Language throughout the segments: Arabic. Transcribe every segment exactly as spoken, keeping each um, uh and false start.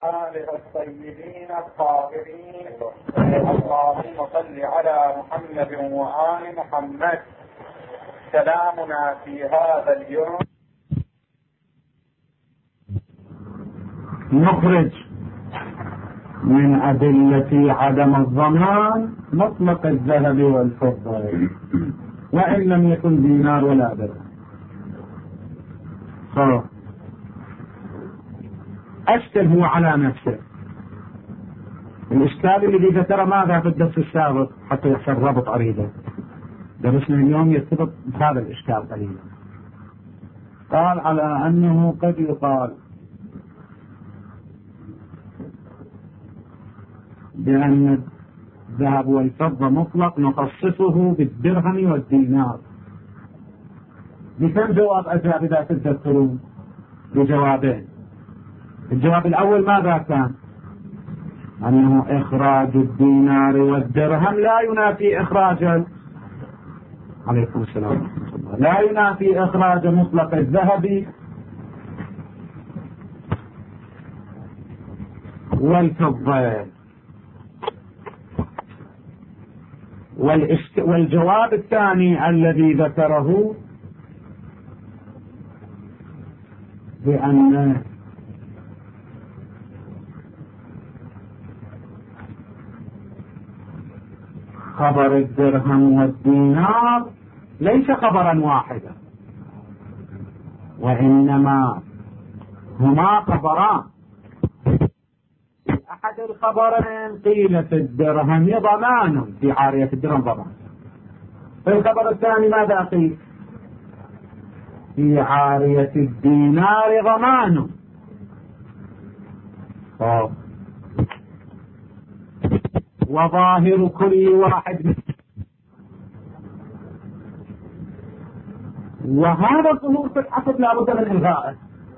آله الطيبين الطاهرين. اللهم صل على محمد وآل محمد. كلامنا في هذا اليوم نخرج من أدلة عدم الضمان مطلق الذهب والفضة وإن لم يكن دينار ولا درهم. أشكل هو على نفسه. الإشكال الذي ذكر ماذا في الدرس السابق حتى يحصل ربط أريده. درسنا اليوم يرتبط بهذا الإشكال قليلا. قال على أنه قد يقال بأن الذهب والفضة مطلق نخصصه بالدرهم والدينار. بكم جواب أجاب إذا تذكرون؟ بجوابين. الجواب الأول ماذا كان؟ أنه إخراج الدينار والدرهم لا ينافي إخراج عليكم السلام ورحمة الله لا ينافي إخراج مطلق الذهب والفضة. والجواب الثاني الذي ذكره بأن خبر الدرهم والدينار ليس خبرا واحدا، وإنما هما خبران. أحد الخبرين قيل في الدرهم ضمان، في عارية الدرهم ضمان. في الخبر الثاني ماذا قيل؟ في عارية الدينار ضمان. أوه. وظاهر كل واحد، وهذا الظهور في الحسب لا بد من إلغائه.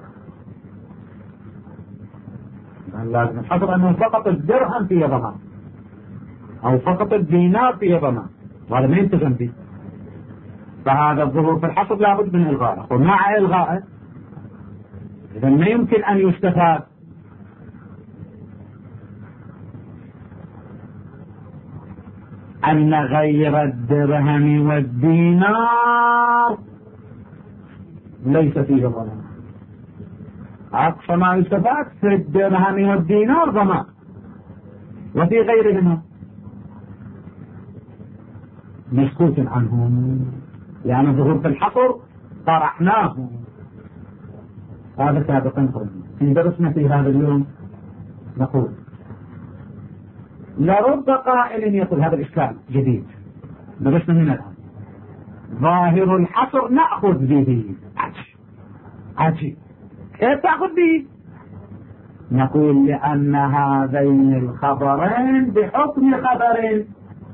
لازم نحصل أنه فقط الدرهم فيه ضمان أو فقط الدينار فيه ضمان، وهذا ما ينتظم به. فهذا الظهور في الحسب لا بد من إلغائه، ومع إلغائه إذا ما يمكن أن يستفاد أن غير الدرهم والدينار ليس فيه ضمان. أقصى ما يستفاد في الدرهم والدينار ضمان، وفي غيرهما مسكوت عنهم، لأن الظهور في الحصر طرحناه. هذا سابقا في درسنا في هذا اليوم نقول لرب قائل يقول هذا الإشكال جديد درسنا هنا الآن. ظاهر الحصر نأخذ به. عجيب عجيب كيف تأخذ به؟ نقول لأن هذين الخبرين بحكم خبر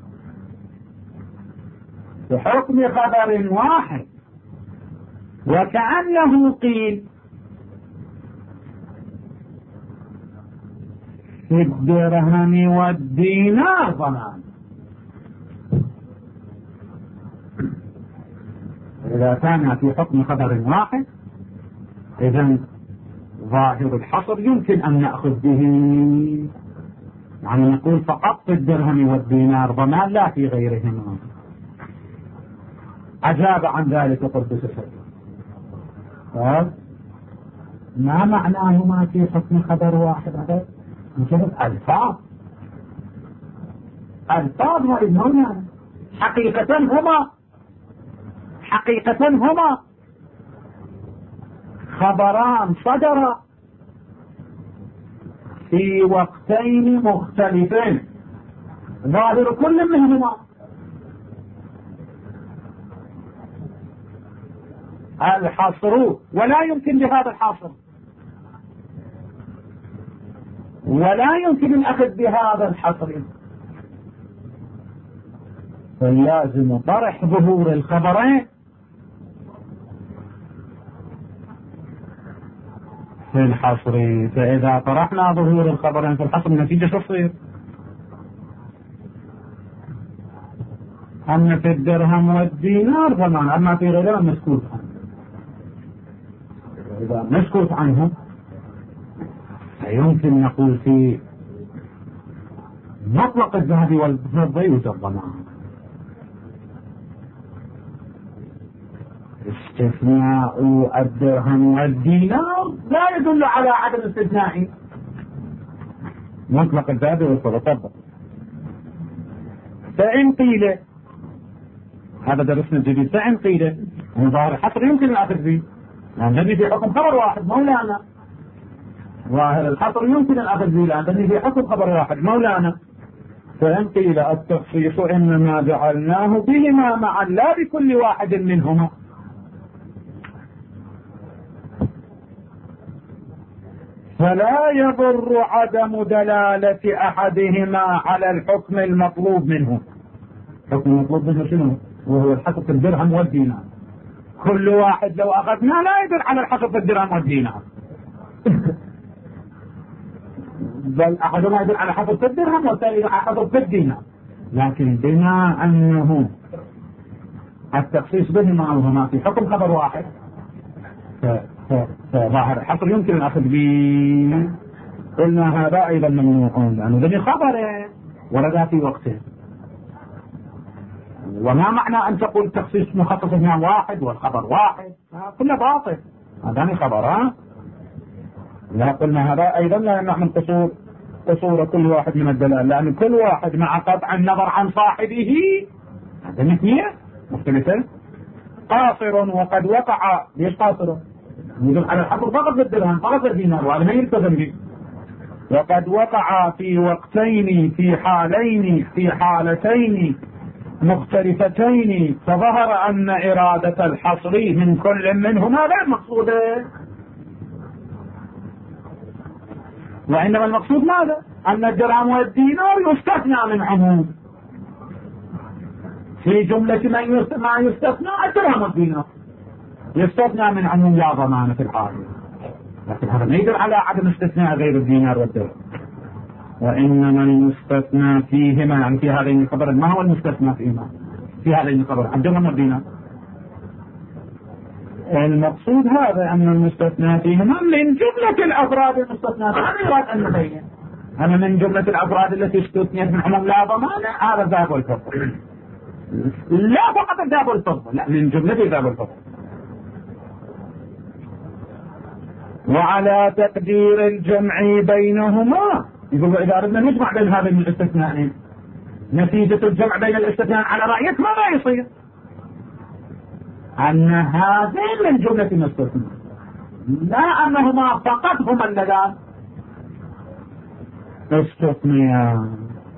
بحكم خبر واحد، وكأنه قيل في الدرهم والدينار ضمان. إذا كان في حكم خبر واحد إذن ظاهر الحصر يمكن أن نأخذ به، يعني نقول فقط في الدرهم والدينار ضمان لا في غيرهما. أجاب عن ذلك قدس سره. قال ما معناهما في حكم خبر واحد؟ هذا نشوف ألفاظ ألفاظ هنا حقيقة هما حقيقة هما خبران صدرا في وقتين مختلفين، ظاهر كل منهما الحصر، ولا يمكن بهذا الحصر ولا يمكن الأخذ بهذا الحصر. فلازم طرح ظهور الخبرين في الحصر. فإذا طرحنا ظهور الخبرين في الحصر النتيجة تصير أن في الدرهم والدينار ضمان، أما في غيرها مسكوت عنه. إذا مسكوت عنه يمكن نقول في مطلق الذهب والفضة يوجد ضمان. استثناء الدرهم والدينار لا يدل على عدم استثناء مطلق الذهب والفضة. فإن قيل هذا درسنا الجديد، فإن قيل أن ظاهر الحصر يمكن الأخذ به، لأنني في حكم خبر واحد مولانا، ظاهر الحصر يمكن الأخذ به لأنني في حكم خبر واحد مولانا. فإن قيل التخصيص إنما جعلناه بهما معا لا بكل واحد منهما، فلا يضر عدم دلالة أحدهما على الحكم المطلوب منه. الحكم المطلوب منه شنو؟ وهو الحصر في الدرهم والدينار. كل واحد لو أخذنا لا يدل على الحصر في الدرهم والدينار بل أحدهما يدل على حصر في الدرهم والثاني على حصر في الدينار، لكن بما أنه التخصيص بهما وهما في حكم خبر واحد فظاهر الحصر يمكن الأخذ به. قلنا هذا أيضا ممنوع لأنه ذي خبره ورد في وقته. وما معنى أن تقول التخصيص مخصص هنا واحد والخبر واحد؟ كله باطل، هذا خبر. لا قلنا هذا أيضا لا يمنع من قصور قصور كل واحد من الدلال، لأن كل واحد مع قطع النظر عن صاحبه هذا مثنية مختلفة. قاصر وقد وقع، ليش قاصر؟ يدل على الحصر فقط بالدرهم فقط بالدينار، وهذا ما يلتزم به. وقد وقع في وقتين في حالين في حالتين مختلفتين، فظهر أن إرادة الحصر من كل منهما لا مقصودة، وإنما المقصود ماذا؟ أن الدرهم والدينار يستثنى من عموم في جملة ما يستثنى الدرهم والدينار يستثنى من عموم لا ضمان في الحال، لكن هذا ما يدل على عدم استثناء غير الدينار والدرهم. وإنما المستثنى فيهما يعني في هذين الخبر، ما هو المستثنى فيهما في هذين الخبر؟ الدرهم والدينار. المقصود هذا أن المستثنى فيهما من جملة الأفراد المستثنى، هذا يراد أن نبين أنا من جملة الأفراد التي استثنيت من عموم لا ضمان هذا الذهب والفضة، لا فقط الذهب والفضة، لا من جملة الذهب والفضة. وعلى تقدير الجمع بينهما، يقول إذا أردنا نجمع بين هذين الاستثناءين نتيجة الجمع بين الاستثناء على رأيك ماذا يصير؟ أن هذين من جملة المستثنى، لا أنهما فقط هما اللذان استثنيان.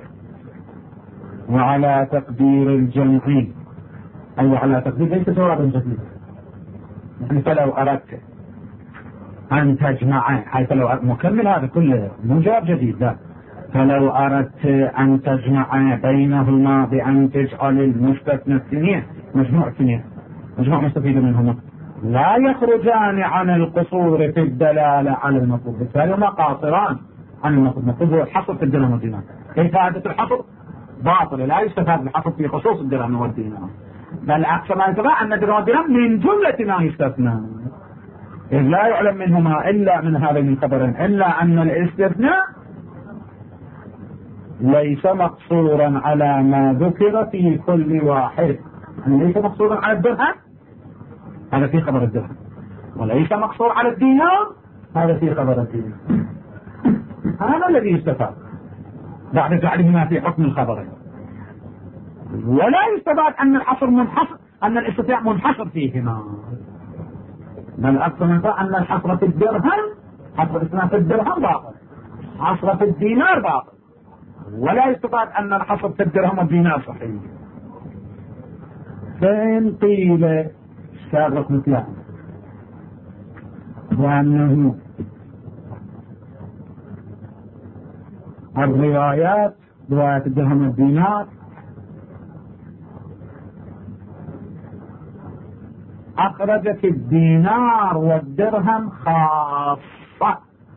وعلى تقدير الجمع أي على تقدير ليس جواب جديد، يعني فلو أردت أن تجمع حيث لو مكمل هذا كله مو جواب جديد، لا فلو أردت أن تجمع بينهما بأن تجعل المستثنى اثنين مجموع اثنين مجموع مستفيد منهما لا يخرجان عن القصور في الدلالة على المطلوب، بالتالي هما قاصران عن المطلوب. المطلوب هو الحصر في الدرهم والدينار. كيف فائدة الحصر؟ باطل، لا يستفاد الحصر في خصوص الدرهم والدينار، بل عكس ما يتبع أن الدرهم والدينار من جملة ما يستثنى، إذ لا يعلم منهما إلا من هذين الخبرين إلا أن الاستثناء ليس مقصورا على ما ذكر في كل واحد، يعني ليس مقصورا على الدرهم هذا في خبر الدرهم، وليس مقصور على الدينار هذا في خبر الدينار. هذا الذي يستفاد بعد جعلهما في حكم الخبرين. ولا يستفاد أن الحصر منحصر أن الاستثناء منحصر فيهما، بل أكثر من أن الحصر في الدرهم حصر الاستثناء في الدرهم باطل، حصر في الدينار باطل. ولا يستفاد أن الحصر في الدرهم والدينار صحيح. فإن قيل سابق مثله وأنه الروايات رواية الدرهم والدينار أخرجت الدينار والدرهم خاصة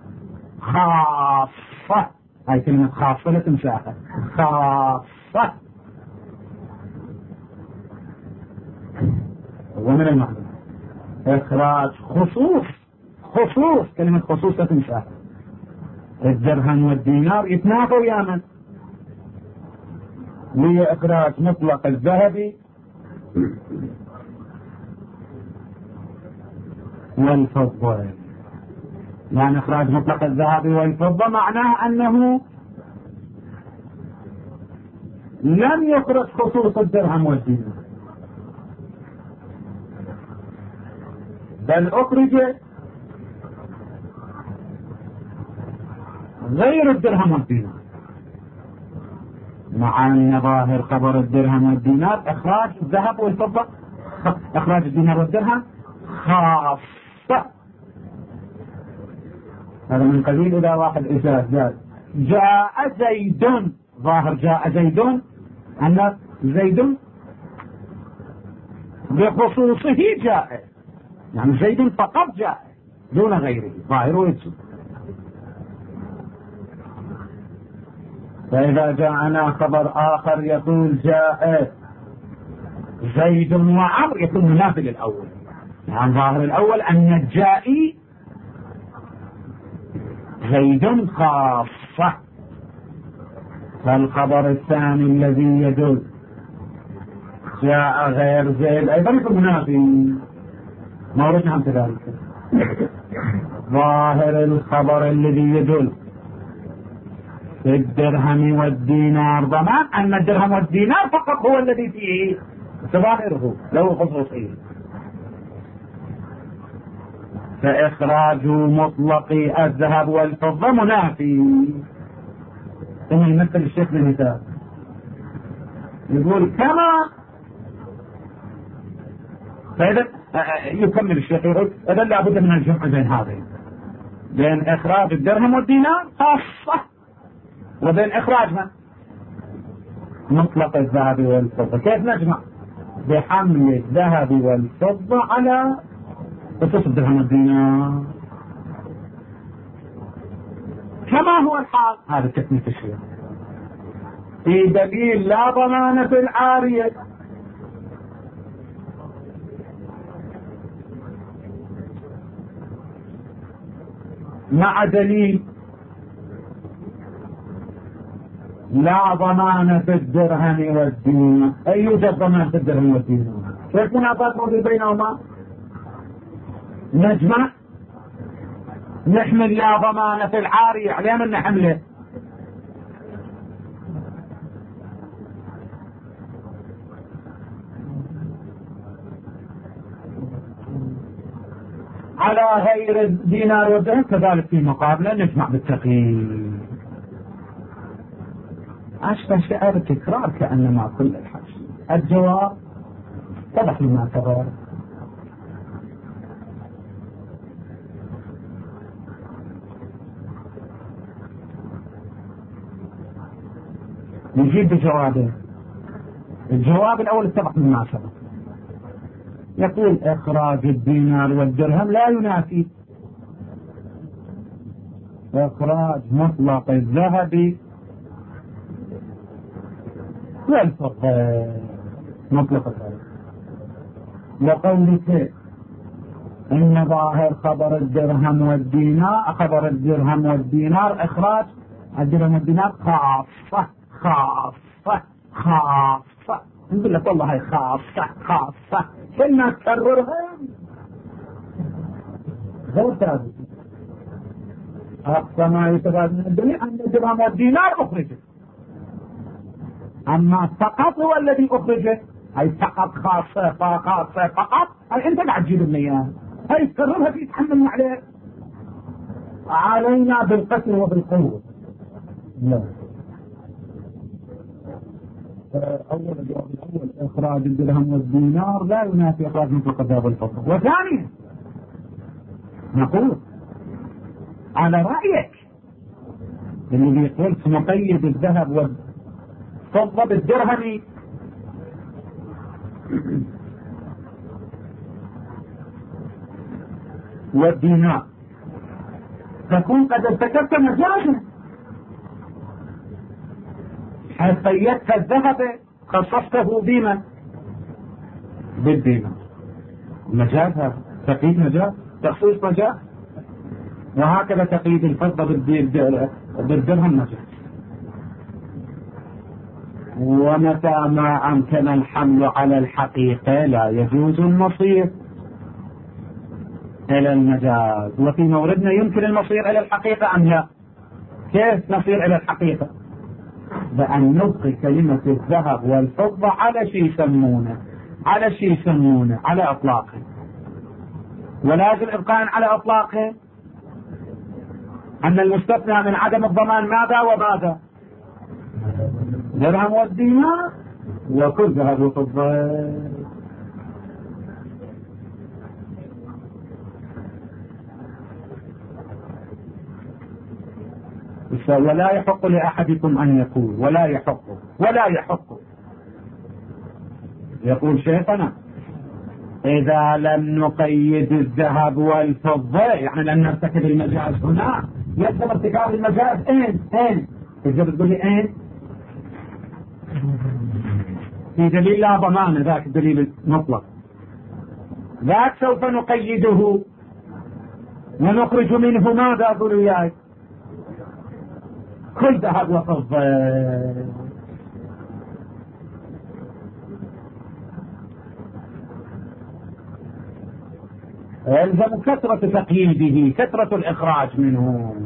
خاصة، هاي كلمة خاصة لا تنساها، خاصة. ومن المعنى إخراج خصوص، خصوص كلمة خصوص لا تنساها، الدرهم والدينار يتنافوا ويا من؟ لإخراج مطلق الذهب والفضة. يعني إخراج مطلق الذهب والفضة معناه أنه لم يخرج خصوص الدرهم والدينار، بل أخرج غير الدرهم والدينار، مع أن ظاهر خبر الدرهم والدينار إخراج الذهب والفضة، إخراج الدينار والدرهم خاصة. هذا من قبيل إذا واحد إشارة قال جاء زيد، ظاهر جاء زيد أن زيد بخصوصه جاء، يعني زيد فقط جاء دون غيره، ظاهره يجب. فإذا جاءنا خبر آخر يقول جاء زيد وعمر يكون منافي للأول، يعني ظاهر الأول أن الجائي زيد خاصة، فالخبر الثاني الذي يدل جاء غير زيد أيضا يكون منافي، موردنا كذلك. ظاهر الخبر الذي يدل في الدرهم والدينار ضمان أن الدرهم والدينار فقط هو الذي فيه ظاهره له خصوصية، فإخراج مطلق الذهب والفضة منافي. ثم يمثل الشيخ بالمثال يقول كما، فإذا يكمل الشيخ يقول إذا لابد من الجمع بين هذين، بين إخراج الدرهم والدينار خاصة وبين إخراج ما مطلق الذهب والفضة. كيف نجمع؟ بحمل الذهب والفضة على خصوص الدرهم والدينار كما هو الحال. هذا تكميل الشيخ في دليل لا ضمان في العارية، مع دليل لا ضمان في الدرهم والدينار. أي يوجد ضمان في الدرهم والدينار؟ كيف منافات موجود بينهما؟ نجمع نحمل لا ضمان في العارية على من نحمله؟ على غير الدينار والدرهم كذلك في مقابله نجمع بالتقييد. أشبه شعر تكرار كأنما كل الحج. الجواب اتضح لما ترى. نجيب بجوابه. الجواب الأول اتضح لما سبق، يقول إخراج الدينار والدرهم لا ينافي إخراج مطلق الذهب والفضة. مطلق الذهب وقولك إن ظاهر خبر الدرهم والدينار خبر الدرهم والدينار إخراج الدرهم والدينار خاصة خاصة خاصة. نقول لك والله هي خاصة خاصة كنا تكررها غير ثابت. أقصى ما يتفاد من الدنيا أن الدرهم والدينار أخرجه، أما فقط هو الذي أخرجه، أي فقط خاصة خاصة فقط. أي أنت قاعد تجيب لنا إياها، هي تكررها في تحملنا عليه علينا بالقتل وبالقوة. لا، أول الجواب الأول إخراج الدرهم والدينار لا ينافي إخراج مطلق الذهب والفضة. وثانيا نقول على رأيك اللي يقول مقيد الذهب والفضة بالدرهم والدينار تكون قد ارتكبت مجازا، حيث قيدت الذهب خصصته بما بالدينار. مجاز هذا تقييد مجاز، تخصيص مجاز. وهكذا تقييد الفضة بالدرهم نجس. ومتى ما أمكن الحمل على الحقيقة لا يجوز المصير إلى المجاز. وفي موردنا يمكن المصير إلى الحقيقة أم لا؟ كيف نصير إلى الحقيقة؟ بأن نبقي كلمة الذهب والفضة على شيء يسمونه على شيء يسمونه على أطلاقه، ولازم إبقاء على أطلاقه أن المستثنى من عدم الضمان ماذا وماذا؟ درهم والدينار وكل ذهب وفضة. ولا يحق لأحدكم أن يقول ولا يحق ولا يحق يقول شيخنا إذا لم نقيد الذهب والفضة يعني لن نرتكب المجاز هنا، يجب ارتكاب المجاز اين اين تجب تقول لي اين؟ في دليل لا ضمان، ذاك الدليل المطلق ذاك سوف نقيده ونخرج منه ماذا أقول وياي؟ كل ذهب وفضة. يلزم كثرة تقييده، كثرة الإخراج منه.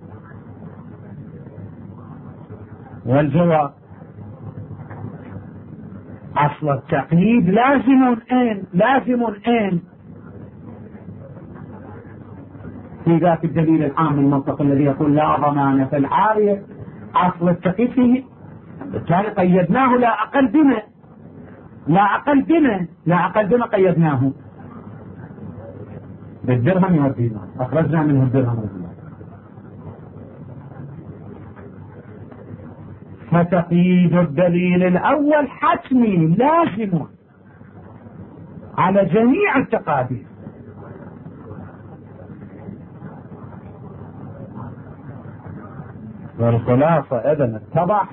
والجواب أصل التقييد لازم إن لازم إن في ذاك الدليل العام المنطق الذي يقول لا ضمان في العارية، أصل التقييد فيه بالتالي قيدناه لا أقل بما لا أقل بما لا أقل بما قيدناه بالدرهم والدينار، أخرجنا منه الدرهم والدينار. فتقييد الدليل الأول حتمي لازم على جميع التقادير. والخلاصة إذن اتضح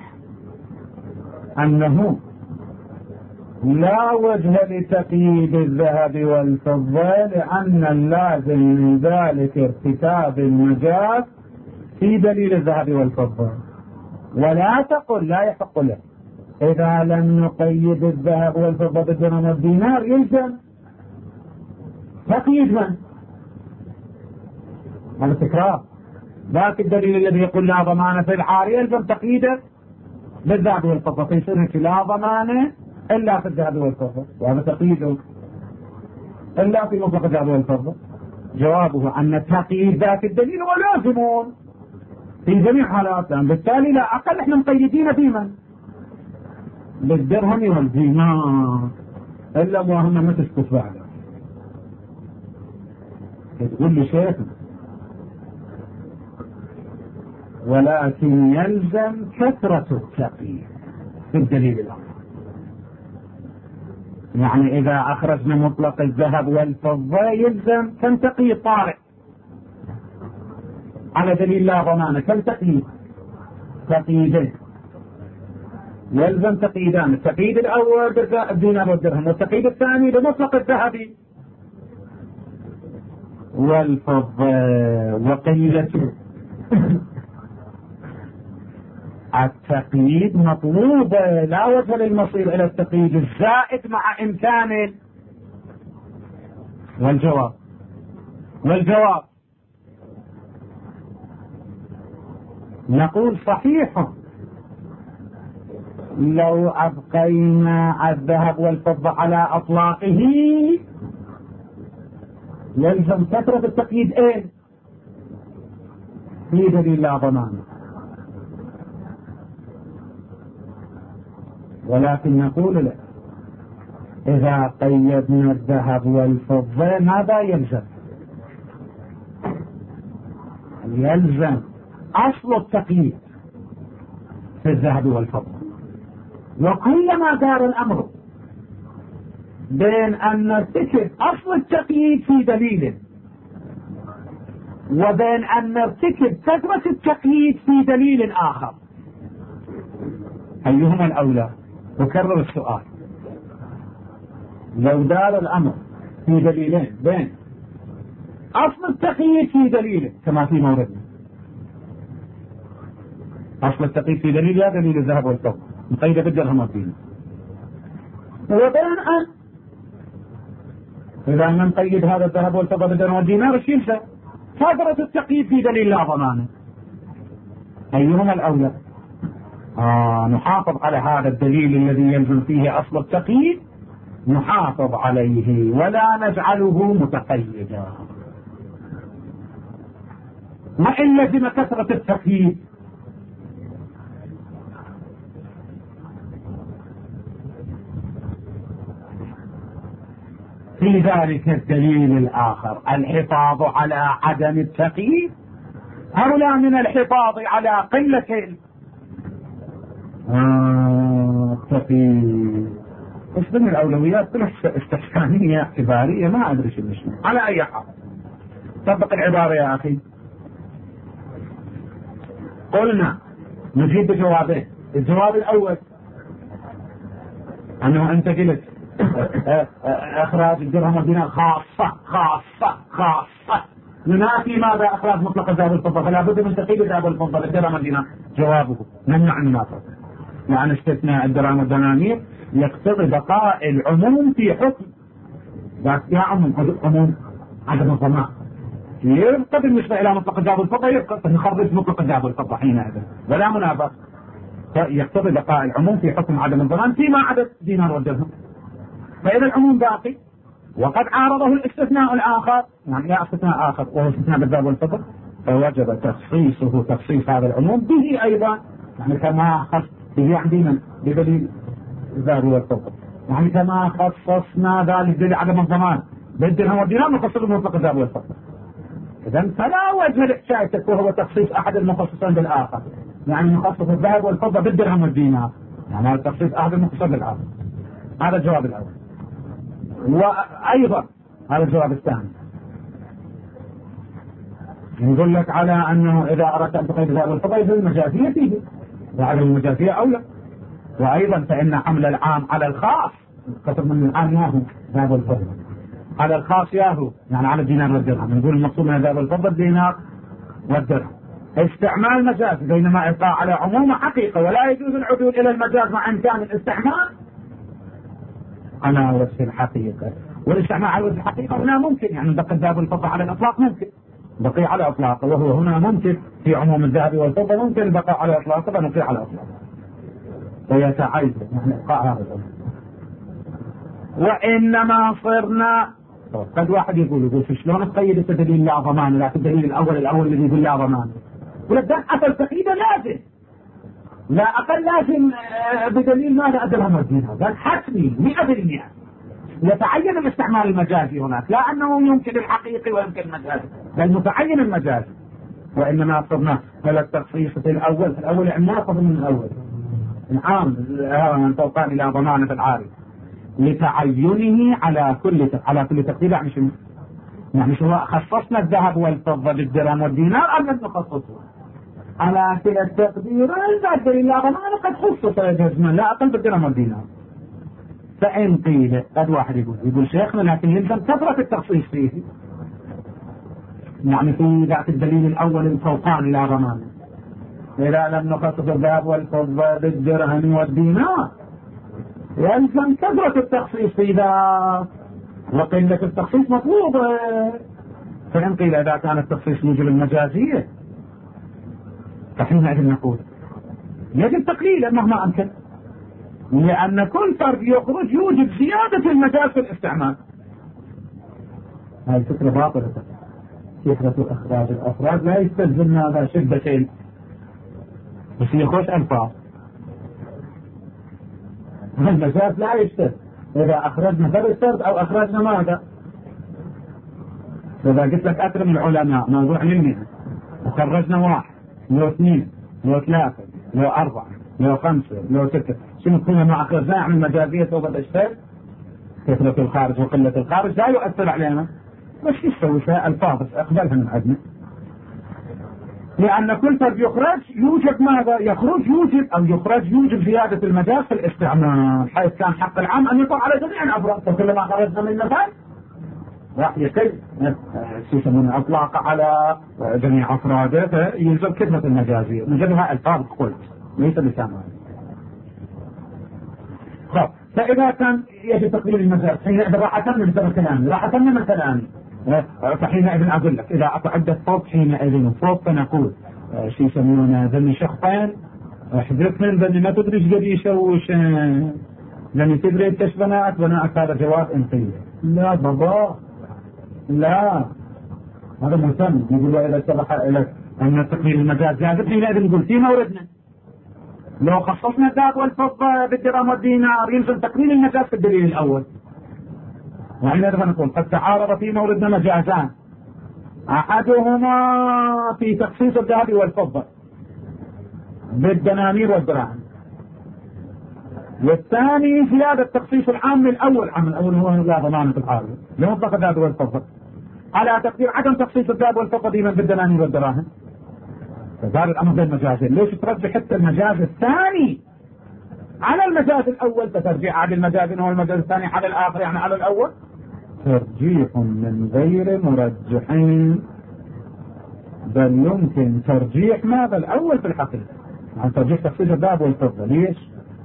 أنه لا وجه لتقييد الذهب والفضة، لأن اللازم من ذلك ارتكاب المجاز في دليل الذهب والفضة. ولا تقل لا يحق له إذا لم نقيد الذهب والفضة بالدرهم والدينار يلزم تقييد من؟ هذا تكرار. ذاك الدليل الذي يقول لا ضمان في العارية يلزم تقييده بالذهب والفضة، فيصير لا ضمان إلا في الذهب والفضة، وهذا تقييده إلا في مطلق الذهب والفضة. جوابه أن تقييد ذاك الدليل هو لازم في جميع حالاتنا، بالتالي لا أقل احنا مقيدين في من؟ بالدرهم والدينار، إلا اللهم ما تسكت بعد تقول لي شيخ ولكن يلزم كثرة التقييد في الدليل الأول. يعني إذا أخرجنا مطلق الذهب والفضة يلزم كم تقييد طارئ على دليل لا ضمان، كم تقييد؟ تقييدين، يلزم تقييدان، التقييد الأول بالدينار والدرهم، والتقييد الثاني بمطلق الذهب والفضة. وقيلته التقييد مطلوب، لا وجه للمصير إلى التقييد الزائد مع إمكانه. والجواب والجواب نقول صحيح لو أبقينا الذهب والفضة على أطلاقه يلزم كثرة التقييد إيه؟ في دليل لا ضمان. ولكن نقول له إذا قيدنا الذهب والفضة ماذا يلزم؟ يلزم أصل التقييد في الذهب والفضة. وكلما دار الأمر بين أن نرتكب أصل التقييد في دليل وبين أن نرتكب كثرة التقييد في دليل آخر، أيهما الأولى؟ أكرر السؤال. لو دار الأمر في دليلين بين أصل التقييد في دليله كما في موردنا. أصل التقييد في دليل لا دليل الذهب والفضة مقيدة بالدرهم والدينار. وبين أن إذا من قيد هذا الذهب والفضة بالدرهم والدينار شيلها فترة التقييد في دليل لا ضمانه. أيهما الأولى؟ آه نحافظ على هذا الدليل الذي يلزم فيه أصل التقييد، نحافظ عليه ولا نجعله متقيدا. وإن لزم كثرة التقييد في ذلك الدليل الآخر الحفاظ على عدم التقييد أولى من الحفاظ على قلة التقييد. ايش ضمن الأولويات كلها استحسانية اعتبارية ما أدري شو المشكلة. على أي حال طبق العبارة يا أخي. قلنا نجيب بجوابين. الجواب الأول أنه أنت قلت اخراج الدرهم والدينار خاصة خاصة خاصة ينافي ماذا؟ اخراج مطلق الذهب والفضة، فلا بد من تقييد الذهب والفضة بالدرهم والدينار. جوابه نمنع الناقض، يعني استثناء الدراهم والدنانير يقتضي بقاء العموم في حكم يا عموم عموم عدم الضمان يبقى بالنسبة الى مطلق الذهب والفضة، يبقى نخرج مطلق الذهب والفضة حينئذ ولا منافاة، فيقتضي بقاء العموم في حكم عدم الضمان فيما عدا الدينار والدرهم. فإذا العموم باقي وقد عارضه الاستثناء الآخر، يعني لا استثناء آخر وهو استثناء بالذهب والفضة، فوجب تخصيصه تخصيص هذا العموم به أيضا، يعني كما خص به عندنا بدليل الذهب والفضة، يعني كما خصصنا ذلك بدليل عدم الضمان بالدرهم والدينار نخصصه بمطلق الذهب والفضة. إذن فلا وجه لإحشائك وهو تخصيص أحد المخصصين بالآخر، يعني نخصص الذهب والفضة بالدرهم والدينار، يعني هذا تخصيص أحد المخصصين بالآخر. هذا الجواب الأول. وأيضا هذا الجواب الثاني يقول لك على أنه إذا أردت أن تقيد الذهب والفضة يجوز المجازية فيه، وعلى المجازية أولى. وأيضا فإن حمل العام على الخاص كتب من العام ياهو الذهب والفضة على الخاص ياهو، يعني على الدينار والدرهم. نقول المقصود من الذهب والفضة الدينار والدرهم. استعمال مجاز، بينما إلقاء على عموم حقيقة، ولا يجوز العدول إلى المجاز مع إمكان الاستعمال على وجه الحقيقة. والاستعمال على وجه الحقيقة هنا ممكن، يعني بقي الذهب والفضة على الإطلاق ممكن، بقي على إطلاقه، وهو هنا ممكن في عموم الذهب والفضة ممكن البقاء على إطلاقه فنقي على إطلاقه ويتعين يعني إبقاء هذا الأمر. وإنما صرنا قد واحد يقول يقول شلون تقيد الدليل لا ضمان، لكن الدليل الأول الأول اللي يقول لا ضمان، ولكن أصل تقييده لازم لا أقل لازم بدليل ماذا الدرهم والدينار، هذا حتمي مئة بالمئة يتعين الاستعمال المجازي هناك، لا أنه يمكن الحقيقي ويمكن المجازي، بل متعين المجازي. وإنما صرنا على التخصيص في الأول في الأول يعني ناخذ من الأول العام من توقان إلى ضمانة العارض لتعينه على كل على كل تقدير. يعني شنو؟ يعني شو خصصنا الذهب والفضة بالدرهم والدينار أم لم نخصصه؟ على كلا التقدير البدل إلا ضمانه قد خصص يجزم لا أقل بالدرهم والدينار. فإن قيل قد واحد يقول يقول شيخنا لكن يلزم كثرة التخصيص فيه، يعني في ذات الدليل الأول الفوقان إلى ضمانه، إذا لم نخصص الذهب والفضة بالدرهم والدينار يلزم كثرة التخصيص في ذا وقلة التخصيص مطلوبة. فإن قيل إذا كان التخصيص يوجب المجازية فحينئذ نقول يجب تقليله مهما أمكن، لأن كل فرد يخرج يوجب زيادة المجاز في الاستعمال. هذه فكرة باطلة. فكرة إخراج الأفراد لا يستلزم هذا شدتين بس يخرج ألفاظ، المجاز لا يشتد إذا أخرجنا فرد فرد أو أخرجنا ماذا. إذا قلت لك أكرم العلماء موضوع علمي وخرجنا واحد لو اثنين لو ثلاثة لو أربعة لو خمسة لو ستة، شنو كنا مع أخرجنا عن المجازية توبة الأشتاد؟ كثرة الخارج وقلة الخارج لا يؤثر علينا، بس يسوي فيها ألفاظ بس أقبلها من عندنا، لأن كل فرد يخرج يوجب ماذا؟ يخرج يوجب أو يخرج يوجب زيادة المجاز في الاستعمال، حيث كان حق العام أن يطلع على جميع الأفراد، فكلما خرجنا من مكان راح يقل شو يسمونه اطلاق على جميع افراده فينزل كلمه المجازيه، نجدها الفاظ قلت ليس لسانها. طب فاذا كان يجب تقليل المجاز حينئذ راح اتمم ترى كلامي، راح اتمم كلامي. فحينئذ اقول لك اذا اكو عده فوق حينئذ فوق فنقول شو يسمونه ذني شخصين حضرت من ذني ما تدري ايش قد يشوش لما تدري ايش بنات بنات هذا جواب انقيل. لا بابا لا هذا مهتم يقول له اذا اتضح لك ان تقليل المجاز زاد حينئذ نقول في موردنا لو خصصنا الذهب والفضه بالدرهم والدينار يلزم تقليل المجاز في الدليل الاول. وحينئذ نقول قد تعارض في موردنا مجازان احدهما في تخصيص الذهب والفضه بالدنانير والدراهم، والثاني زيادة تخصيص العام الاول. العام الاول هو لا ضمانة الحاضر لمطلق الذهب والفضة على تقدير عدم تخصيص الذهب والفضة ديما بالدنانير والدراهم. فصار الامر بين مجازين، ليش ترجح حتى المجاز الثاني على المجاز الاول؟ فترجيح على المجاز هو المجاز الثاني على الاخر يعني على الاول ترجيح من غير مرجحين، بل يمكن ترجيح ماذا الاول في الحقيقة عن ترجيح تخصيص الذهب والفضة. ليش؟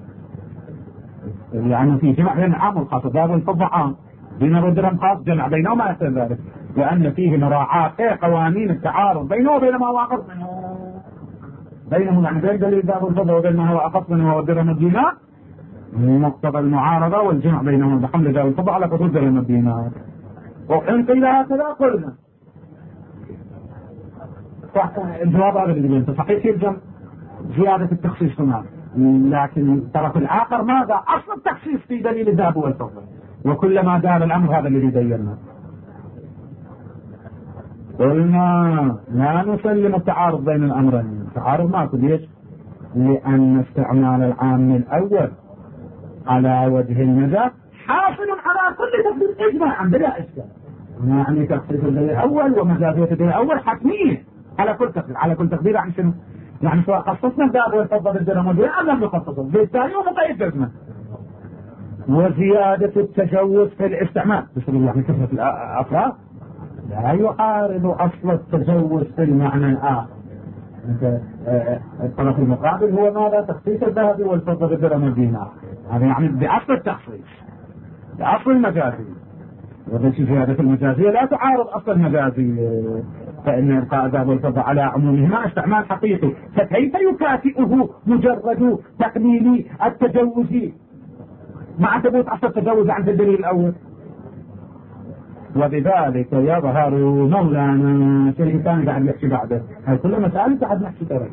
يعني في جمع بين العام والخاص، الذهب والفضة عام دينار والدرهم خاص جمع بينهما يصير ذلك، لأن فيه مراعاة قوانين التعارض بينه وبين ما هو أخص منه بينهم، يعني بين دليل الذهب والفضة وبين ما هو أخص منه والدرهم والدينار مقتضى المعارضة والجمع بينهما بحمل الذهب والفضة على فضل الدرهم والدينار. وإن قيل هكذا قلنا الجواب هذا اللي بينته صحيح يلزم زيادة التخصيص هناك، لكن الطرف الآخر ماذا؟ أصل التخصيص في دليل الذهب والفضة، وكلما دار الأمر هذا اللي بيبيننا. قلنا لا نسلم التعارض بين الأمرين، التعارض ماكو. ليش؟ لأن استعمال العام الأول على وجه المجاز حاصل على كل تقدير إجماعا بلا إشكال، يعني تخصيص الدليل الأول ومجازية الدليل الأول حتمية على كل تقدير. على كل تقدير يعني شنو؟ يعني سواء خصصنا الذهب والفضة بالدرهم والدينار أم لم نخصصه بالتالي ومقيد جزمة. وزيادة التجوز في الاستعمال بسبب يعني كثرة الأفراد لا يعارض أصل التجوز في المعنى الآخر. الطرف المقابل هو ماذا؟ تخصيص الذهب والفضة بالدرهم والدينار، هذا يعني بأصل التخصيص بأصل المجازي، وبالتالي زيادة المجازية لا تعارض أصل المجازي، فإن إلقاء الذهب والفضة على عمومهما استعمال حقيقي، فكيف يكافئه مجرد تقليل التجوز مع ثبوت أصل التجوز عند الدليل الأول؟ وبذلك يظهر مولانا شيء ثاني قاعد يحكي بعده، هاي كل مسألة قاعد نحكي ترى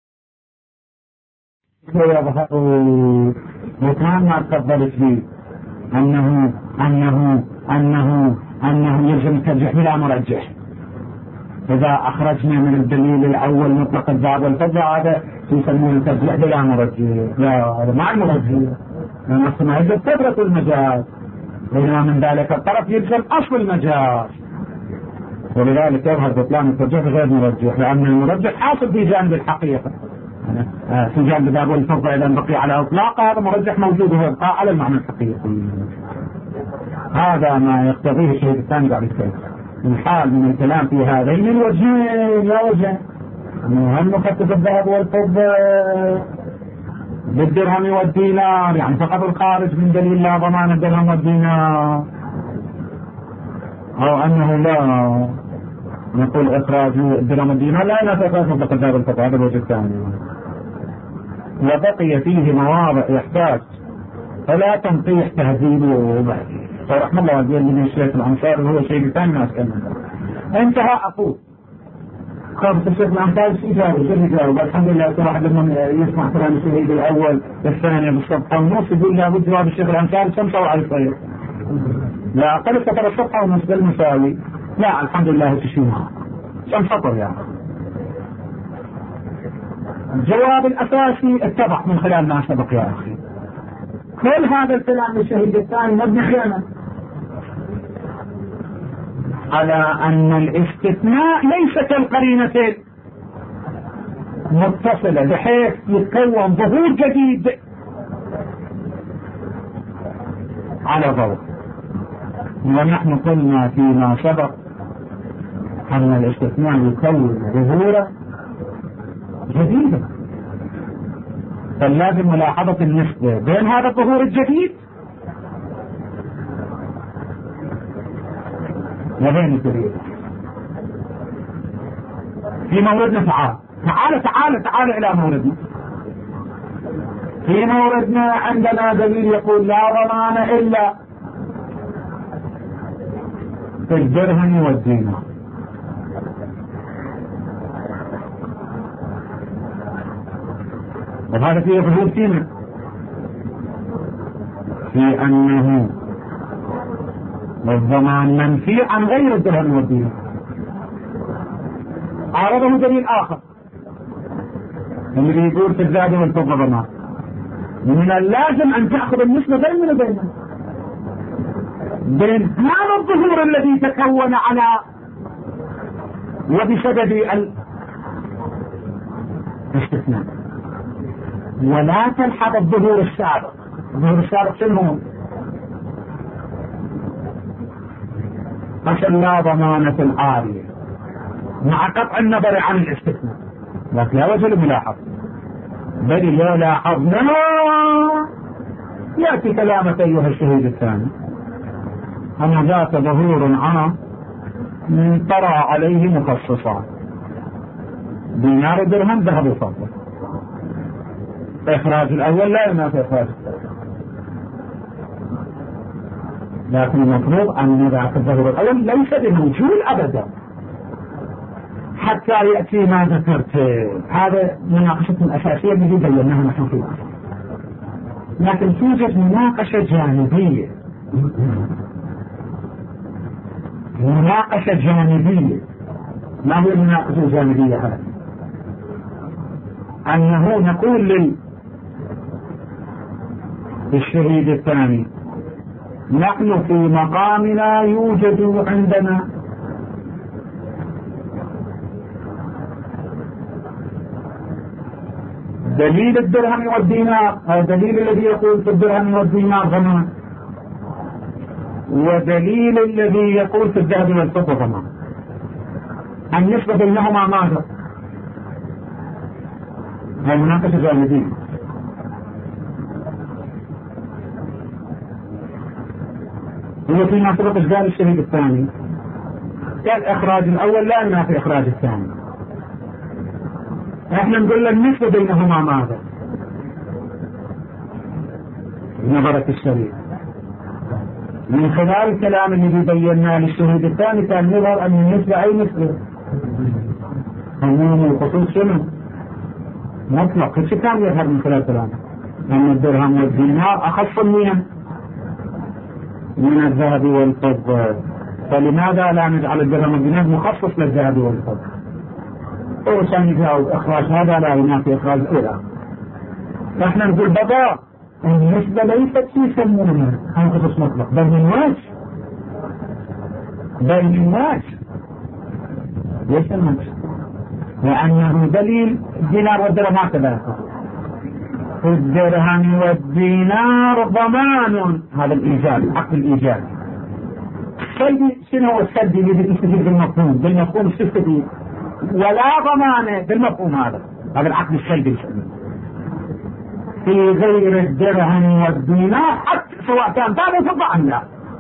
ويظهر وكان ما تفضلت به أنه أنه أنه أنه يجب ترجح بلا مرجح. إذا أخرجنا من الدليل الأول مطلق الذهب والفضة هذا يسمونه ترجيح بلا مرجح. لا هذا مع المرجح، لأن ما يجب كثرة المجاز، بينما من ذلك الطرف يلزم أصل المجاز، ولذلك يظهر بطلان الترجيح غير مرجح، لأن المرجح حاصل في جانب الحقيقة في جانب الذهب والفضة إذا بقي على إطلاق هذا مرجح موجود وهو يبقى على المعنى الحقيقي. هذا ما يقتضيه الشيء الثاني بعد الكلام. الحال من الكلام في هذين الوجهين لا وجه أنه هم نخصص الذهب والفضة بالدرهم والدينار، يعني فقط الخارج من دليل لا ضمان الدرهم والدينار، أو أنه لا نقول إخراج الدرهم والدينار لا نتخصص مطلق الذهب والفضة. هذا الوجه الثاني. وبقي فيه مواضع يحتاج فلا تنقيح تهذيبه فرحمة الله وزير من الشيخ الأنصار وهو شيء ثاني ما أسألنا. انتهى أقول خاصة الشيخ الأنصار شيء جاوب شيء جاوب الحمد لله. صراحة لما يسمع كلام الشهيد الأول الثاني بالصفحة ونص يقول لا بد جواب الشيخ الأنصار شمسة وعلى الطير لا أقل سطر الصفحة ونص بالمساوي. لا الحمد لله تشينها كم سطر يعني. الجواب الأساسي اتضح من خلال ما سبق يا أخي. كل هذا الكلام الشهيد الثاني مبني خيانة على أن الاستثناء ليس كالقرينتين متصلة بحيث يتكون ظهور جديد على ضوء ونحن قلنا فيما سبق أن الاستثناء يكون ظهورا جديدا، فلازم ملاحظة النسبة بين هذا الظهور الجديد وبين الجديد. في موردنا تعال تعال تعال تعال إلى موردنا. في موردنا عندنا دليل يقول لا ضمان إلا في الدرهم والدينار. وهذا فيه ظهور فينا في أنه الضمان منفي عن غير الدرهم والدينار. عارضه دليل آخر اللي يقول في الذهب والفضة ضمان. من اللازم أن تأخذ النسبة بيننا وبيننا بين هذا الظهور الذي تكون على وبسبب الاستثناء، ولا تلحظ الظهور السابق. الظهور السابق شنو؟ عشان لا ضمانة العارية مع قطع النظر عن الاستثناء، لكن لا وجه للملاحظة. بل لا لاحظنا يأتي كلامك أيها الشهيد الثاني أما ذات ظهور عام طرى عليه مخصصات دينار درهم ذهب وفضة. إخراج الأول لا ينافي إخراج الثاني، لكن المفروض أن ذاك الظهور الأول ليس بموجود أبدا حتى يأتي ما ذكرت. هذا مناقشة الأساسية التي بيناها نحن فيها، لكن توجد مناقشة جانبية. مناقشة جانبية. ما هي المناقشة الجانبية هذه؟ أنه نقول للشهيد الثاني نحن في مقامنا يوجد عندنا دليل الدرهم والدينار، أو دليل الذي يقول في الدرهم والدينار ضمان، ودليل الذي يقول في الذهب والفضة ضمان. النسبة بينهما ماذا؟ هي مناقشة جانبية. هو فيما سبق قال الشهيد الثاني قال إخراج الأول لا ينافي إخراج الثاني. احنا نقول له النسبة بينهما ماذا؟ نظرة الشريعة من خلال الكلام الذي بيناه للشهيد الثاني كان يظهر أن النسبة أي نسبة؟ عموم الخصوص شنو؟ مطلق. ايش كان يظهر من خلال كلامه؟ أن الدرهم والدينار أخص منه من الذهب والفضة، فلماذا لا نجعل الدرهم والدينار مخصص للذهب والفضة؟ وعشان يجاوب إخراج هذا لا ينافي إخراج الأولى. نحن نقول بابا النسبة ليست في يسمونها خصوص مطلق بين الناس بين الناس ليس الناس، لأنه دليل الدينار والدرهم هكذا. في الدرهم والدينار ضمان، هذا الإيجابي عقد الإيجابي. السلبي شنو هو السلبي اللي تستفيد بالمفهوم؟ بالمفهوم تستفيد ولا ضمانه بالمفهوم هذا، هذا العقد السلبي. في غير الدرهم والدينار حتى سواء كان ذهب وفضة أم لا.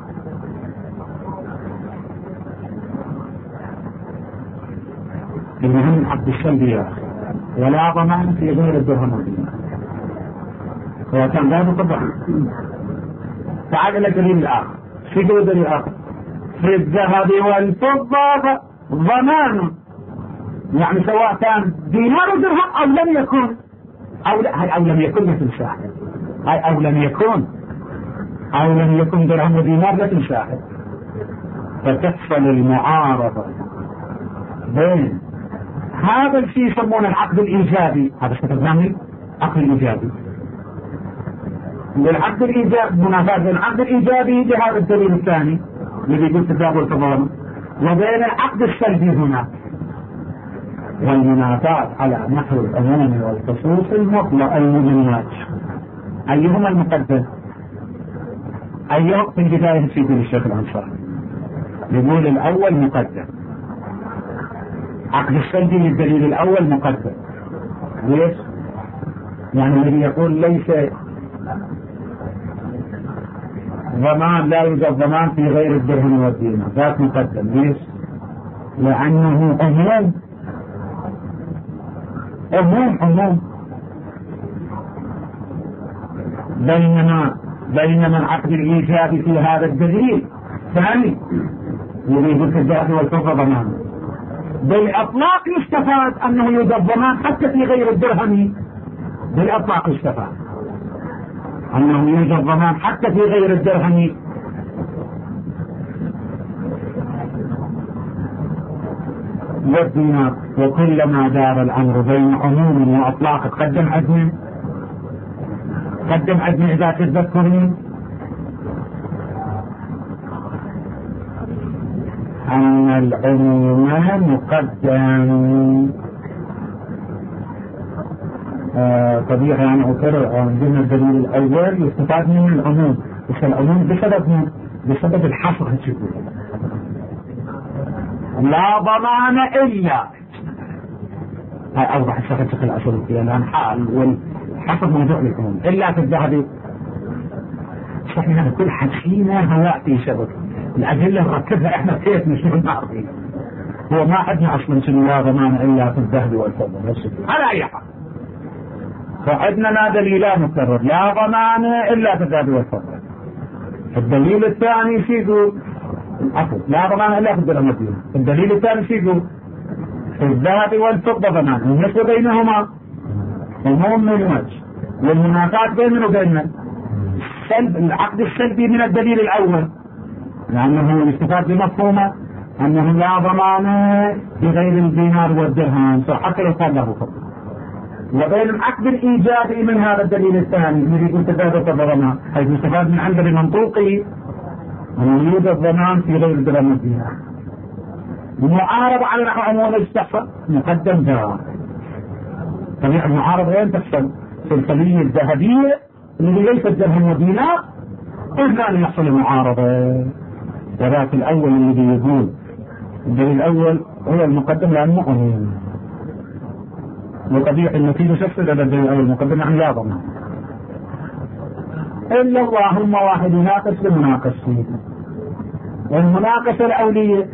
المهم العقد السلبي يا أخي، ولا ضمان في غير الدرهم والدينار سواء كان ذهب وفضة. تعال إلى الدليل الآخر. في دليل الآخر في الذهب والفضة ضمان، يعني سواء كان دينار ودرهم أو لم يكن أو لا، هاي أو لم يكن لا تنشاهد، هاي أو لم يكن أو لم يكن درهم ودينار لا تنشاهد. فتحصل المعارضة بين هذا الشيء يسمونه العقد الإيجابي، هذا استخدام العقد الإيجابي للعقد الإيجابي، منافاة بين العقد الإيجابي بهذا الدليل الثاني الذي يقول تداول التضامن، وبين العقد السلبي هنا. والمنافاة على نحو العموم والخصوص المطلق المهمات، أيهما المقدم؟ أيوه في البداية في يقول الشيخ الأنصاري يقول الأول مقدم، عقد السلبي للدليل الأول مقدم. ليش؟ يعني الذي يقول ليس ضمان، لا يوجد ضمان في غير الدرهم والدينار، ذات مقدم. ليش؟ لأنه عموم عموم عموم بينما بينما العقد الإيجابي في هذا الدليل ثاني يريد في الذهب والفضة ضمان. بالإطلاق يستفاد أنه يوجد ضمان حتى في غير الدرهم، بالإطلاق يستفاد أنه يوجد ضمان حتى في غير الدرهم. والدينار. وكلما دار الأمر بين عموم وأطلاق قدم عزم قدم عزم إذا تذكرني أن العموم مقدم. آه طبيعي أنا أكرر ضمن الدليل الأول يستفاد من العموم، بس العموم بسبب بسبب الحصر. لا ضمان إلا هاي أوضح الشخص في الأصل الآن حال والحصر موضوع للعموم إلا في الذهب. صحيح هذا كل حكينا هواء في شبك الأدلة نركبها إحنا كيف نشوف المعرفين. هو ما عندنا أصلا شنو لا ضمان إلا في الذهب والفضة على أي حال. فعندنا ما دليلان مكرر لا ضمان إلا في الذهب والفضة. الدليل الثاني شو يقول؟ عفوا لا ضمان إلا في الدرهم والدينار. الدليل الثاني شو يقول؟ في الذهب والفضة ضمان، والنسبة بينهما عموم من الوجه والمنافات بيننا وبيننا. العقد السلبي من الدليل الأول لأنه يستفاد بمفهومه أنه لا ضمان بغير الدينار والدرهم حتى لو كان له فضل، وبين العقد الإيجابي من هذا الدليل الثاني الذي يقول تزاد الضمان حيث يستفاد من عنده المنطوقي أنه يوجد ضمان في غير الدرهم والدينار. المعارضة على نحو عموم ايش تحصل؟ مقدم جواب. طبيعة المعارضة وين تحصل؟ في الخلية الذهبية الذي ليس الدرهم والدينار إذا أن يحصل المعارضة. وذاك الأول الذي يقول الدليل الأول هو المقدم لأنه عموم، وطبيعي النتيجة شخص إذا الدليل الأول المقدم عن لا ضمان إلا اللهم واحد يناقش لمناقش فيه. والمناقشة الأولية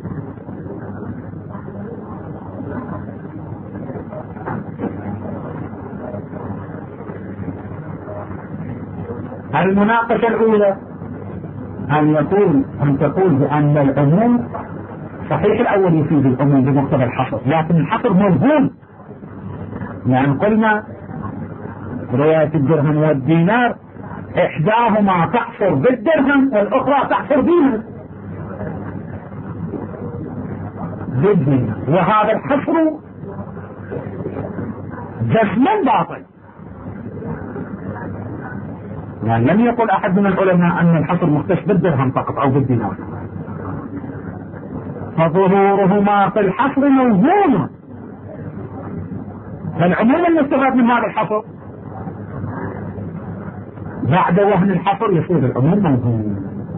المناقشة الأولى أن يقول أن تقول بأن العموم صحيح الأول يفيد العموم بمقتضى الحصر، لكن الحصر موجود. يعني قلنا رواية الدرهم والدينار إحداهما تحصر بالدرهم والأخرى تحصر بها بالدينار، وهذا الحصر جزما باطل. يعني لم يقل أحد من العلماء أن الحصر مختص بالدرهم فقط أو بالدينار، فظهورهما في الحصر موهوم. فالعموم المستفاد من هذا الحصر بعد وهن الحصر يصير العموم موهوم.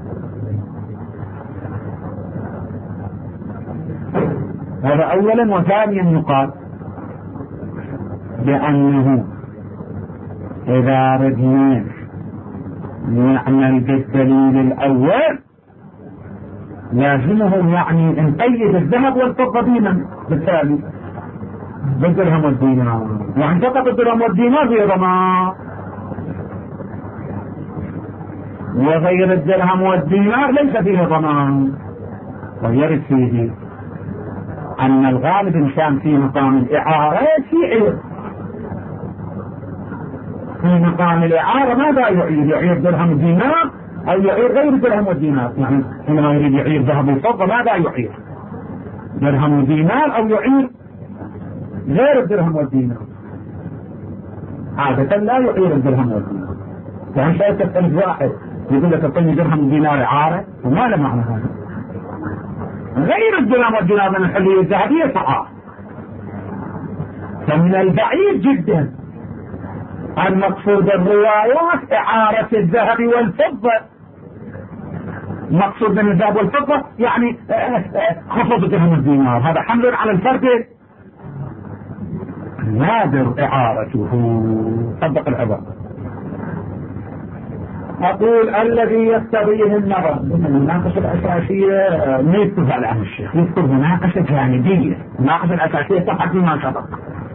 هذا أولا. وثانيا يقال بأنه إذا ردنا نعمل بالدليل الأول لازمهم يعني نقيد الذهب والفضة دينا بالتالي بالدرهم والدينار، وعن فقط الدرهم والدينار في ضمان، وغير الدرهم والدينار ليس فيه ضمان. ويرد فيه أن الغالب إنسان في مقام الإعارة يعير في مقام الإعارة ماذا يعير؟ يعير درهم الدينار أو يعير غير درهم والدينار. يعني حينما يريد يعير ذهب والفضة ماذا يعير؟ درهم الدينار أو يعير غير الدرهم والدينار. عادة لا يعير الدرهم والدينار. يعني شايف تسأل واحد يقول لك اعطيني درهم الدينار إعارة، وما له معنى هذا. غير الدرهم والدينار من الحلية الذهبية صحاح. فمن البعيد جدا أن مقصود الروايات إعارة الذهب والفضة مقصود من الذهب والفضة يعني خفض درهم الدينار، هذا حمل على الفرد نادر إعارته. طبق العبارة. أقول الذي يقتضيه النظر المناقشة الأساسية نيتها الآن الشيخ يذكر مناقشة جانبية، المناقشة الأساسية تقع فيما سبق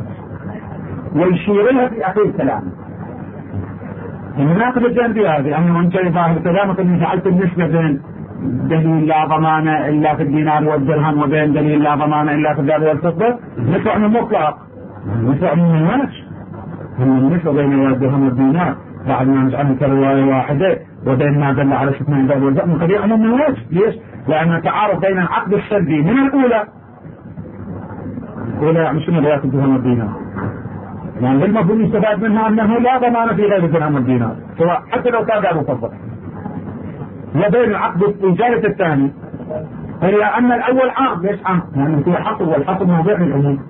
ويشير لها في أخير كلامه. المناقشة الجانبية هذه أنه أنت ظاهر كلامك أني جعلت النسبة بين دليل لا ضمان إلا في الدينار والدرهم وبين دليل لا ضمان إلا في الذهب والفضة نسبة مطلق، نسبة من الناس هم النسبة بين الدرهم والدينار بعد ما نجعلها كرواية واحدة وبين ما دل على شكل الذهب والفضة من قضية عموم الناس. ليش؟ لأن تعارض بين العقد السلبي من الأولى الأولى يعني شنو رواية الدرهم والدينار، يعني المفروض يستفاد منها أنه لا ضمان في غير الدرهم والدينار سواء حتى لو كان ذهب وفضة، وبين العقد الجالس الثاني هي أن الأول عام. ليش عام؟ لأنه في حصر والحصر موضوع العموم،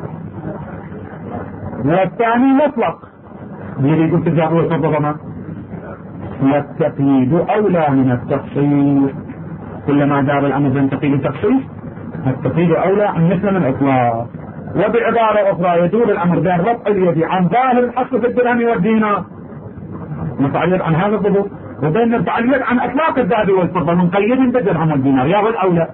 والثاني مطلق يريد التجارة والفضة ضمان. والتقييد أولى من التخصيص، كلما دار الأمر بين تقييد التخصيص التقييد أولى عن مثل من الإطلاق. وبعبارة أخرى يدور الأمر بين رفع اليد عن ظاهر الحصر في الدرهم والدينار نتعيد عن هذا الضبط، وبين نتعيد عن أطلاق الذهب والفضة منقيد بالدرهم والدينار يا الأولى.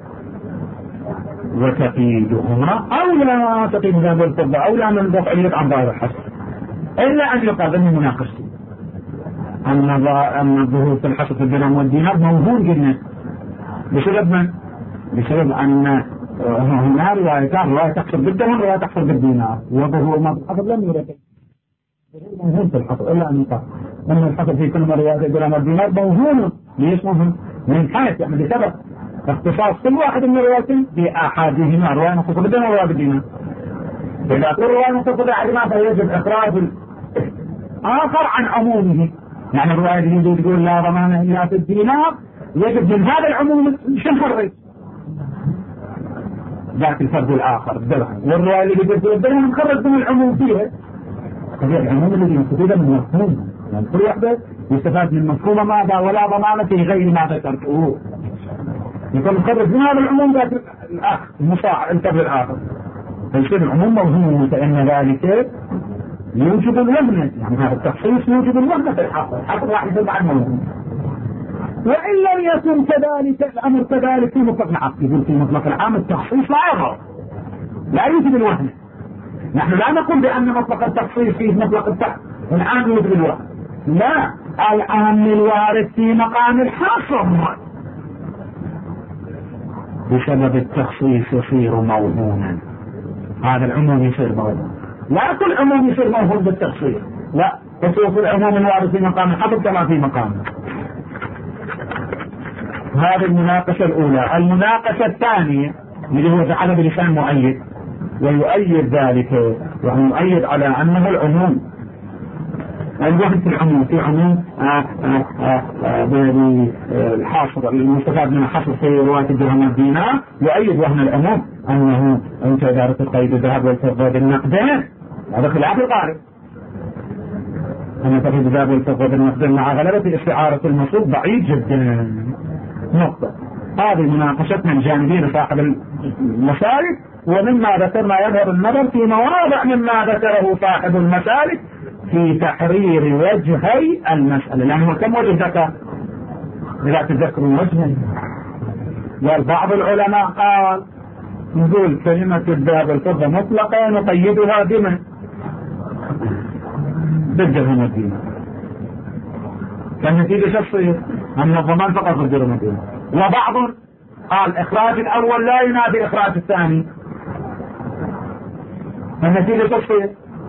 وتقييدهما أولى، تقييد الذهب والفضة أولى من رفع اليد عن ظاهر الحصر، إلا أن يقال أنه مناقشته أن الظهور في الحصر في الدرهم والدينار موجود جدا بسبب من؟ بسبب أن هنا روايتان، رواية تحصر بالدرهم ورواية تحصر بالدينار، وظهور ما في الحصر لم يرد موجود في الحصر، إلا أن يقال أن الحصر في كل رواية الدرهم والدينار موجود. ليش موجود؟ من حيث يعني بسبب اختصاص كل واحد من الروايتين بأحدهما، رواية مختصة بالدرهم ورواية بالدينار. إذا كل رواية مختصة بأحدهما فيجب إخراج آخر عن عمومه، يعني الرواية اللي تقول لا ضمان إلا في الدينار يجب من هذا العموم شو نخرج ذاك الفرد الآخر الدرهم، والرواية اللي تقول الدرهم نخرج من العموم فيها. هذه العموم اللي يستفيد من مفهوم، يعني كل واحدة يستفاد من مفهوم ماذا ولا ضمان في غير ما ذكرته، يكون نخرج من هذا العموم ذاك الآخر المصاع الفرد الآخر، فيصير العموم موهوم، فإن ذلك يوجب الوهنة، يعني هذا التخصيص يوجب الوهنة في الحصر، الحصر راح يصير بعد موهوم. وإن لم يكن كذلك الأمر كذلك في مطلق العقد، يقول في مطلق العام التخصيص لا يضر لا يوجب الوهنة. نحن لا نقول بأن مطلق التخصيص فيه مطلق التخصيص العام يوجب الوهنة، لا، العام الوارد في مقام الحصر بسبب التخصيص يصير موهوما، هذا العموم يصير موهوم. لا كل عموم يصير موهوم بالتخصيص، لا، خصوص العموم الوارد في مقام الحصر كما في مقامه. هذه المناقشة الأولى. المناقشة الثانية اللي هو جعل بلسان مؤيد ويؤيد ذلك، يعني يؤيد على أنه العموم الوهن في العموم في عموم بالحاصر المستفاد من الحصر في رواية الدرهم والدينار، يؤيد وهن العموم أنه أنت إذا تقيد الذهب والفضة بالنقدين هذا خلاف الغالب، أن تقيد الذهب والفضة بالنقدين مع غلبة استعارة المصروف بعيد جدا. نقطة. هذه مناقشتنا الجانبية لصاحب المسالك، ومما ذكرنا يظهر النظر في مواضع مما ذكره صاحب المسالك في تحرير وجهي المسألة، لأنه كم وجه ذكر؟ إذا تذكروا وجهي قال بعض العلماء قال نقول كلمة الذهب والفضة مطلقة نقيدها بمن؟ بالدرهم والدينار، فالنتيجة شخصية أن الضمان فقط بالدرهم والدينار. وبعض قال إخراج الأول لا ينافي إخراج الثاني، فالنتيجة شخصية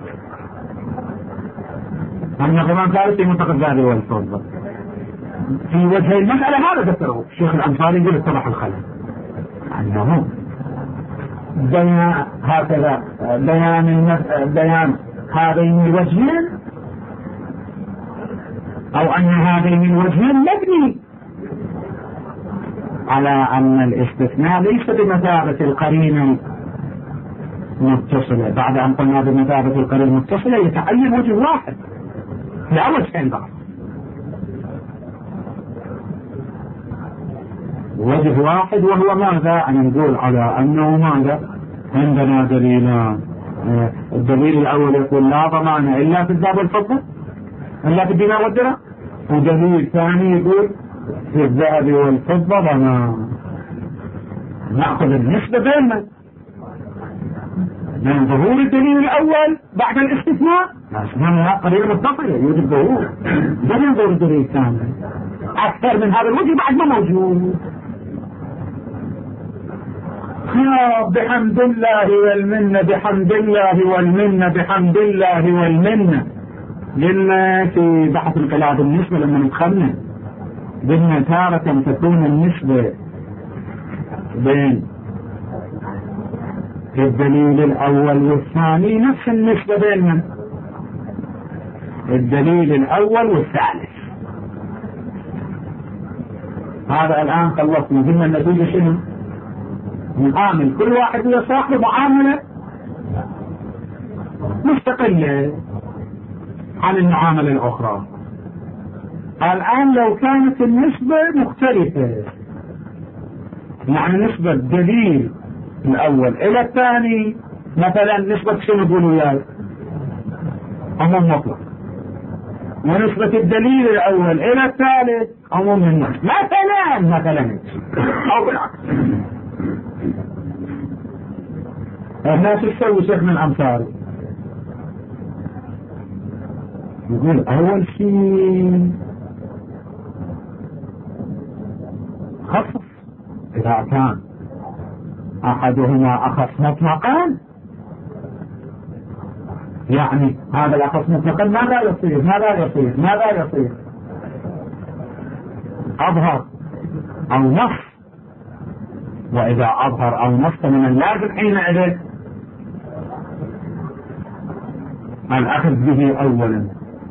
أن الضمان ثالث في منطقة الذهب والفضة. في وجه المسألة هذا ذكره الشيخ الأنصاري يقول اتضح الخلل أنه بيان هكذا بيان بيان هذين الوجهين، أو أن هذين الوجهين مبني على أن الاستثناء ليس بمثابة القرينة المتصلة. بعد أن قلنا بمثابة القرينة المتصلة يتعين وجه واحد لا وجهين بعض. وجه واحد، وهو ماذا؟ أن نقول على أنه ماذا؟ عندنا دليلان. الدليل الأول يقول لا ضمان إلا في الذهب والفضة، إلا في الدينار والدرهم، ودليل ثاني يقول في الذهب والفضة ضمان. نأخذ النسبة بيننا من ظهور الدليل الأول بعد الاستثناء، لأنها قريبة متصلة يوجد ظهور بدون ظهور الدليل الثاني. أكثر من هذا الوجه بعد ما موجود. بحمد الله والمنة، بحمد الله والمنة، بحمد الله والمنة. قلنا في بحث القلاع بالنسبة لما نتخمن قلنا تارة تكون النسبة بين الدليل الأول والثاني نفس النسبة بينهم، الدليل الأول والثالث. هذا الآن خلصنا. قلنا النتيجة شنو؟ نعامل كل واحد ويا صاحبه معاملة مستقلة عن المعاملة الأخرى. الآن لو كانت النسبة مختلفة، يعني نسبة الدليل الأول إلى الثاني، مثلا نسبة شنو نقولوا وياي؟ عموم مطلق. ونسبة الدليل الأول إلى الثالث عموم النص، مثلا مثلا أو بالعكس. الناس يسوي شيخ من الأمثال، يقول أول شيء خصص إذا كان أحدهما أخص مطلقا، يعني هذا الأخص مطلقا ماذا يصير؟ ماذا يصير؟ ماذا يصير؟ أظهر أو نص، وإذا أظهر أو نص من اللازم حينئذ الأخذ به أولا،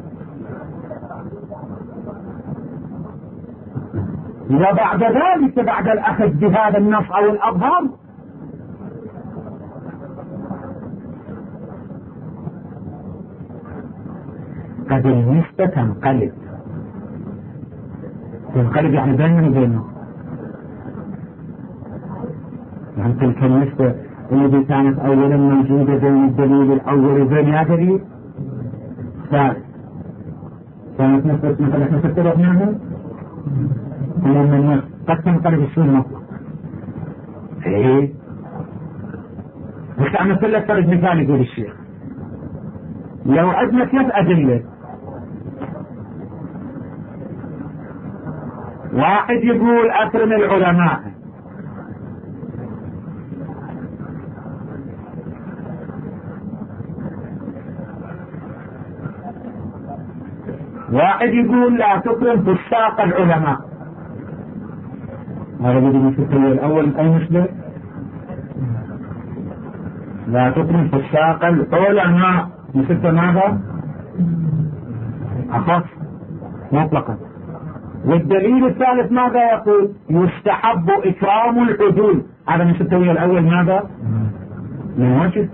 وبعد ذلك بعد الأخذ بهذا النص أو الأظهار قد النسبة تنقلب. تنقلب يعني بيننا وبينه، يعني تلك النسبة التي كانت أولا موجودة بين الدليل الأول وبين يا دليل ثالث، كانت نسبة مثلا احنا فترتناها من النص، قد تنقلب الشيء المطلق. ايه بس عم كل فرد مثال يقول الشيخ، لو عندنا ثلاث أدلة، واحد يقول أكرم العلماء، واحد يقول لا تكرم فساق العلماء. هذا بدي في التوية الأول أي نسبة؟ لا تكرم فساق العلماء نسبة ماذا؟ أخص مطلقا. والدليل الثالث ماذا يقول؟ يستحب إكرام العدول. هذا من التوية الأول ماذا؟ من وجه.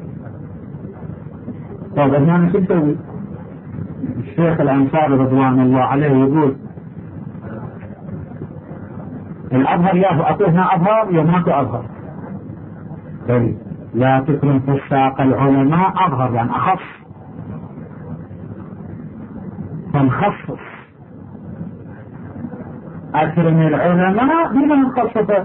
طيب أنا شو نسوي؟ الشيخ الأنصاري رضوان الله عليه يقول الأظهر يا أعطينا أظهر يا ماكو أظهر. طيب لا تكرم فساق العلماء أظهر يعني أخص، فنخصص أكرم العلماء بما نخصصه.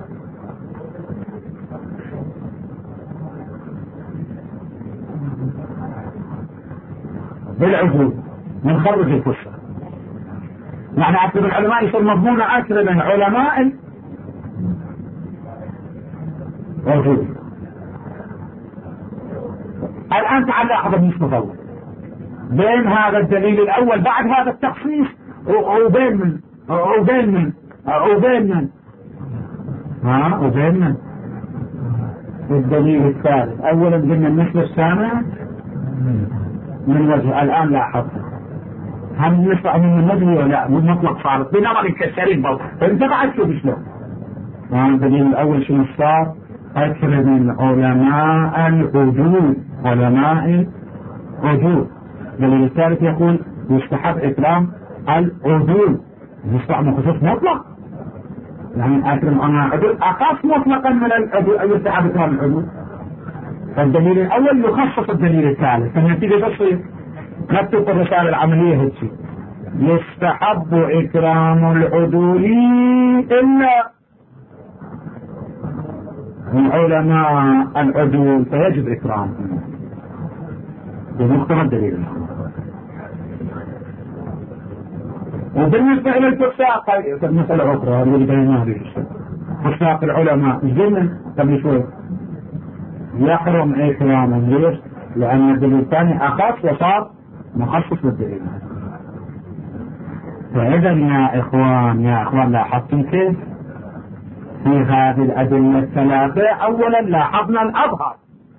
بالعدول نخرج الفسق، يعني أكرم العلماء يصير مضمون أكرم العلماء عدول. الآن تعال لاحظ النسبة بين هذا الدليل الأول بعد هذا التخصيص وبين من وبين من وبين من ها وبين من الدليل الثالث. أولا قلنا النسبة الثانية من وجه. الآن لاحظ هم نسبة من النبي ولا مطلق صارت بنظر الكسرين برضه، فانت بعد شوف شلون. الدليل الأول شنو صار؟ أكرم العلماء العدول، علماء عدول. الدليل الثالث يقول يستحب إكرام العدول، يستعمل خصوص مطلق. يعني أكرم أنا عدل أخص مطلقا من العدل أي يستحب إكرام العدل. فالدليل الأول يخصص الدليل الثالث، فالنتيجة تصير نكتب الرسالة العملية هالشيء يستحب إكرام العدول إلا علماء العدول فيجب إكرامهم بمقتضى الدليل. وبالنسبة إلى الفساق مسألة أخرى اللي بينها فساق العلماء الجنة قبل شوي يحرم إكرامهم. ليش؟ لأن الدليل الثاني أخص وصار مخصص بالدليل. فإذا يا إخوان يا إخوان لاحظتم كيف في هذه الأدلة الثلاثة؟ أولا لاحظنا الأظهر،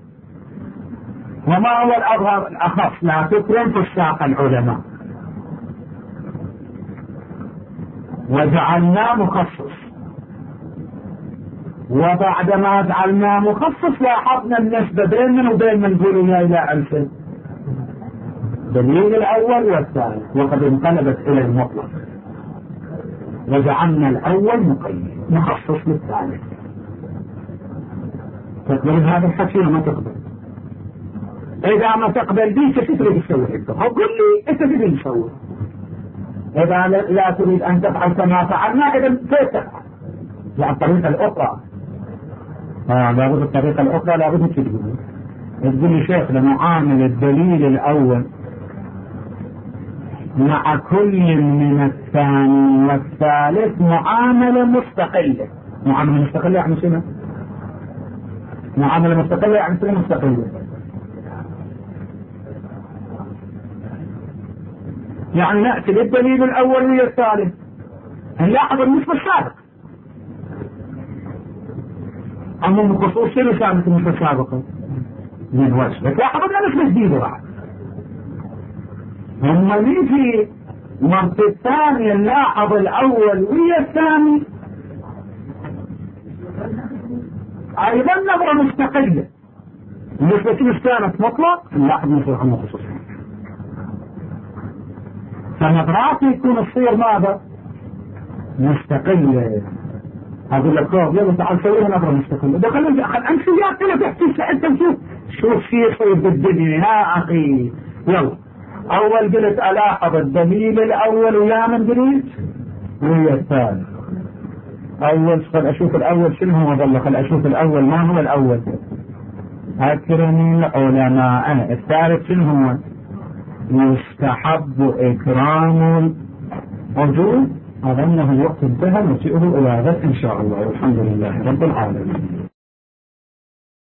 وما هو الأظهر؟ الأخص لا تكرم فساق العلماء، وجعلناه مخصص. وبعدما جعلناه مخصص لاحظنا النسبة بين من وبين من قولوا إلى ألفين الدليل الأول والثاني، وقد انقلبت إلى المطلق وجعلنا الأول مقيد مخصص للثاني. تقبل هذا الحكي ما تقبل؟ إذا ما تقبل بي كيف تريد تسوي انت؟ قل لي انت تريد تسوي. إذا لا تريد أن تفعل كما فعلنا إذا كيف تفعل؟ يعني الطريقة الأخرى آه لابد الطريقة الأخرى لابد تقول تقول لي شيخ لنعامل الدليل الأول مع كل من الثاني والثالث معاملة مستقلة. معاملة مستقلة يعني شنو؟ معاملة مستقلة يعني شنو مستقلة؟ يعني نأتي للدليل الأول والثالث نلاحظ النسبة السابقة. أما بخصوص شنو كانت النسبة السابقة؟ من وجه تلاحظ أن نسبة جديدة بعد. لما نيجي مرة الثانية نلاحظ الأول ويا الثاني أيضا نظرة مستقلة. النسبة مش كانت مطلق نلاحظ نسبة خصوصية. فنظرات يكون الصير ماذا؟ مستقلة. أقول لك يلا تعال سويها نظرة مستقلة. ده خلينا أخذ أمثلة كده تحكي حتى نشوف شوف في يصير بالدنيا. ها أخي يلا. أول قلت ألاحظ الدليل الأول ويا من دليل ويا الثاني. أول خل أشوف الأول شنو هو ظل خل أشوف الأول ما هو الأول. أكرم العلماء. الثالث شنو هو؟ يستحب إكرام العدول. أظنه الوقت انتهى نسيئه إلى غد إن شاء الله والحمد لله رب العالمين.